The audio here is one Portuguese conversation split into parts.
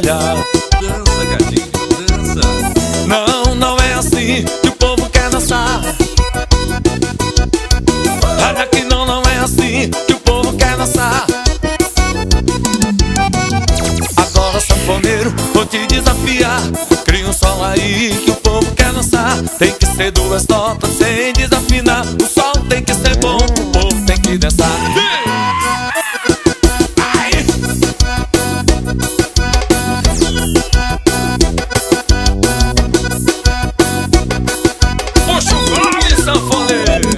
trabalhar. Dança, gatinho, dança. Não, não é assim que o povo quer dançar. Olha que não, não é assim que o povo quer dançar. Agora, sanfoneiro, vou te desafiar. Cria um solo aí que o povo quer dançar. Tem que ser duas notas sem desafinar. O solo tem que ser bom, o povo tem que dançar. Puxa o gole, sanfoneiro.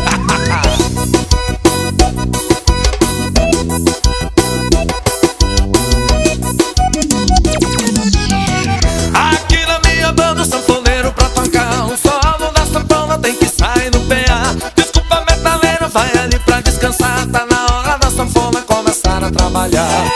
Aqui na minha banda, o sanfoneiro pra tocar o solo da sanfona tem que sair no PA. Desculpa, metaleiro, vai ali pra descansar. Tá na hora da sanfona começar a trabalhar.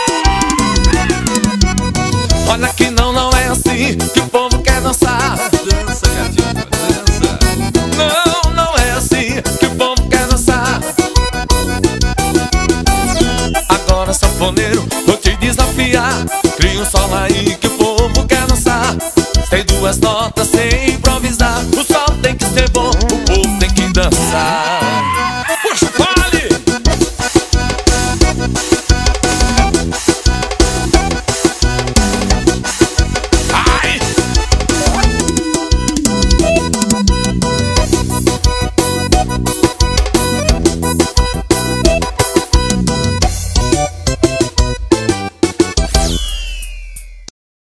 Olha que não, não é assim que o povo quer dançar. Dança, gatinho, dança. Não, não é assim que o povo quer dançar. Agora, sanfoneiro, vou te desafiar. Cria um solo aí que o povo quer dançar. Tem duas notas sem